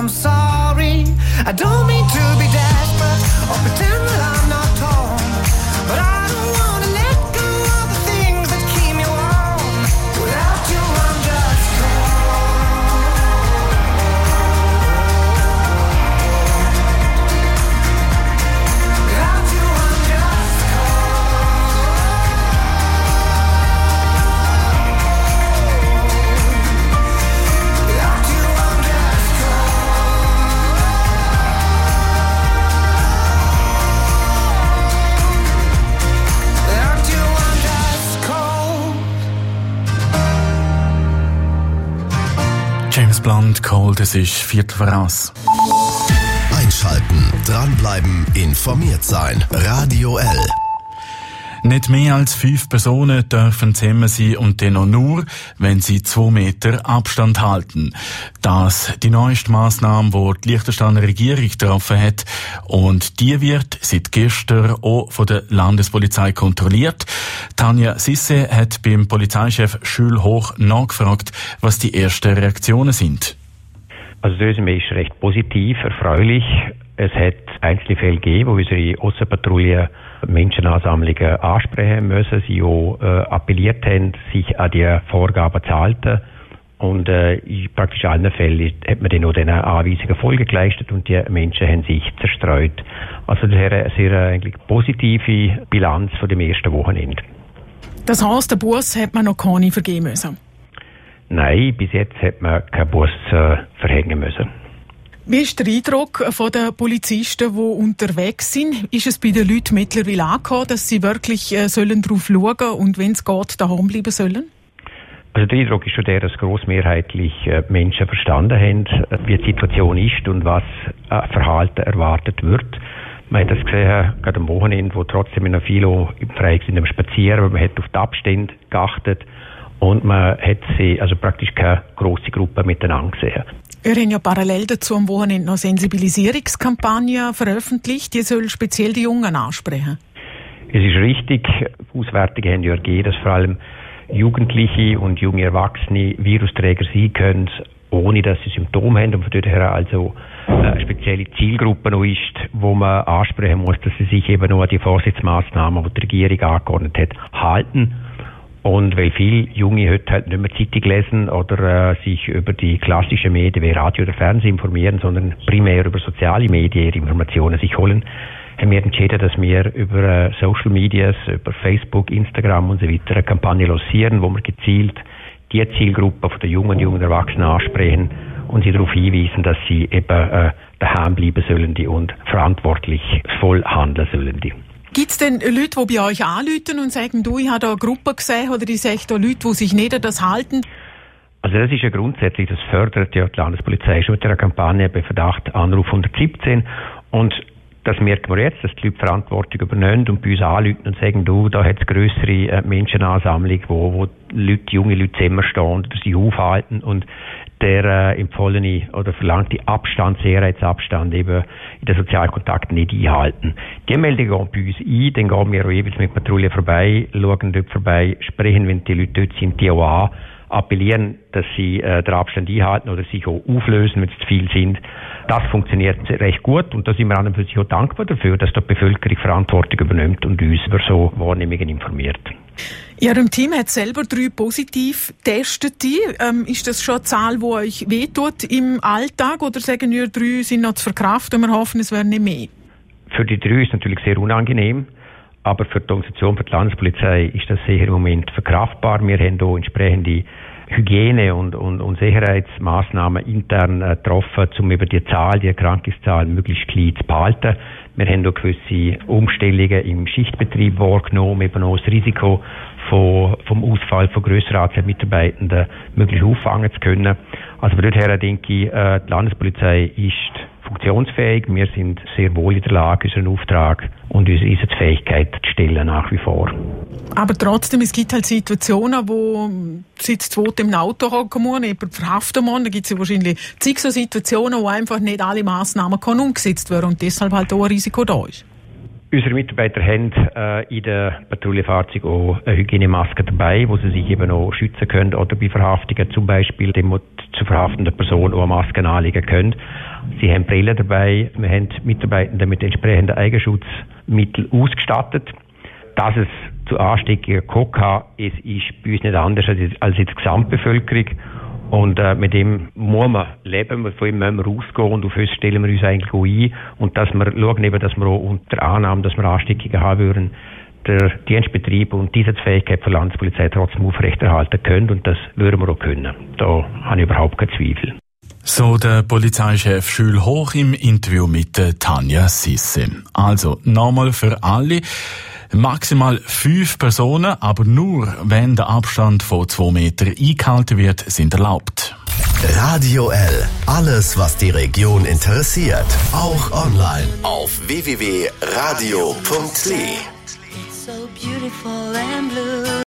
I'm sorry. I don't mean to be desperate or pretend that I'm not torn, but I don't wanna let go of the things that keep me warm. Without you I'm just without you I'm just without you I'm just without you I'm just cold. James Blunt, Cold, es ist 4:15. Einschalten, dranbleiben, informiert sein. Radio L. Nicht mehr als 5 Personen dürfen zusammen sein und dann auch nur, wenn sie 2 Meter Abstand halten. Das die neueste Massnahme, die die Liechtensteiner Regierung getroffen hat. Und die wird seit gestern auch von der Landespolizei kontrolliert. Tanja Sisse hat beim Polizeichef Jules Hoch nachgefragt, was die ersten Reaktionen sind. Also das Resümee ist recht positiv, erfreulich. Es hat einzelne Fälle gegeben, wo unsere Aussenpatrouille Menschenansammlungen ansprechen müssen, sie auch appelliert haben, sich an die Vorgaben zu halten. Und in praktisch allen Fällen hat man dann auch diesen Anweisungen Folge geleistet und die Menschen haben sich zerstreut. Also das ist eine sehr eigentlich positive Bilanz von dem ersten Wochenende. Das heisst, den Bus hat man noch keine vergeben müssen? Nein, bis jetzt hat man keinen Bus verhängen müssen. Wie ist der Eindruck von den Polizisten, die unterwegs sind? Ist es bei den Leuten mittlerweile angekommen, dass sie wirklich sollen darauf schauen und wenn es geht, daheim bleiben sollen? Also der Eindruck ist schon der, dass grossmehrheitlich Menschen verstanden haben, wie die Situation ist und was Verhalten erwartet wird. Man hat das gesehen, gerade am Wochenende, wo trotzdem noch viele im Freien sind am Spazieren, aber man hat auf die Abstände geachtet und man hat sie, also praktisch keine grosse Gruppe miteinander gesehen. Wir haben ja parallel dazu am Wochenende noch Sensibilisierungskampagne veröffentlicht, die soll speziell die Jungen ansprechen. Es ist richtig, Auswertungen haben ja ergeben, dass vor allem Jugendliche und junge Erwachsene Virusträger sein können, ohne dass sie Symptome haben und von dort her also eine spezielle Zielgruppe noch ist, wo man ansprechen muss, dass sie sich eben nur an die Vorsichtsmaßnahmen, die die Regierung angeordnet hat, halten. Und weil viele Junge heute halt nicht mehr Zeitung lesen oder sich über die klassischen Medien wie Radio oder Fernsehen informieren, sondern primär über soziale Medien ihre Informationen sich holen, haben wir entschieden, dass wir über Social Medias, über Facebook, Instagram und so weiter eine Kampagne lancieren, wo wir gezielt die Zielgruppe von den jungen und jungen Erwachsenen ansprechen und sie darauf hinweisen, dass sie eben daheim bleiben sollen und verantwortlich voll handeln sollen. Gibt es denn Leute, die bei euch anrufen und sagen, du, ich habe da eine Gruppe gesehen, oder die sagen da Leute, die sich nicht an das halten? Also das ist ja grundsätzlich, das fördert ja die Landespolizei schon mit der Kampagne bei Verdacht Anruf 117 und das merken wir jetzt, dass die Leute Verantwortung übernehmen und bei uns anrufen und sagen, du, da hat es grössere Menschenansammlung, wo Leute, junge Leute zusammenstehen oder sich aufhalten und der empfohlene oder verlangte Abstand, Sicherheitsabstand eben in den sozialen Kontakten nicht einhalten. Die Meldungen gehen bei uns ein, dann gehen wir auch jeweils mit Patrouille vorbei, schauen dort vorbei, sprechen, wenn die Leute dort sind, die auch an, appellieren, dass sie den Abstand einhalten oder sich auch auflösen, wenn es zu viel sind. Das funktioniert recht gut und da sind wir an und für sich auch dankbar dafür, dass die Bevölkerung Verantwortung übernimmt und uns über so Wahrnehmungen informiert. Ja, im Team hat selber 3 positiv getestet. Ist das schon eine Zahl, die euch wehtut im Alltag oder sagen ihr 3 sind noch zu verkraften und wir hoffen, es werden nicht mehr? Für die 3 ist es natürlich sehr unangenehm. Aber für die Organisation, für die Landespolizei ist das sicher im Moment verkraftbar. Wir haben hier entsprechende Hygiene- und Sicherheitsmaßnahmen intern getroffen, um über die Erkrankungszahl möglichst klein zu behalten. Wir haben auch gewisse Umstellungen im Schichtbetrieb wahrgenommen, eben auch das Risiko vom Ausfall von grösseren Anzahl Mitarbeitenden möglichst auffangen zu können. Also von daher denke ich, die Landespolizei ist funktionsfähig. Wir sind sehr wohl in der Lage, unseren Auftrag und unsere Einsatzfähigkeit zu stellen nach wie vor. Aber trotzdem, es gibt halt Situationen, wo sitzt zu im Auto hocken muss, jemand verhaften muss. Da gibt es ja wahrscheinlich zig so Situationen, wo einfach nicht alle Massnahmen umgesetzt werden und deshalb halt auch ein Risiko da ist. Unsere Mitarbeiter haben in den Patrouillenfahrzeugen auch eine Hygienemaske dabei, wo sie sich eben auch schützen können oder bei Verhaftungen zum Beispiel dem zu verhaftenden Person auch eine Maske anlegen können. Sie haben Brillen dabei. Wir haben Mitarbeitende mit entsprechenden Eigenschutzmitteln ausgestattet. Dass es zu Ansteckungen gekommen hat, es ist bei uns nicht anders als in der Gesamtbevölkerung. Und mit dem muss man leben, von ihm müssen wir rausgehen und auf uns stellen wir uns eigentlich auch ein. Und dass wir schauen, eben, dass wir auch unter Annahme, dass wir Ansteckungen haben würden, der Dienstbetrieb und die Einsatzfähigkeit der Landespolizei trotzdem aufrechterhalten können. Und das würden wir auch können. Da habe ich überhaupt keinen Zweifel. So der Polizeichef Jules Hoch im Interview mit Tanja Sisse. Also nochmal für alle. Maximal 5 Personen, aber nur wenn der Abstand von 2 Meter eingehalten wird, sind erlaubt. Radio L. Alles, was die Region interessiert. Auch online auf www.radio.li.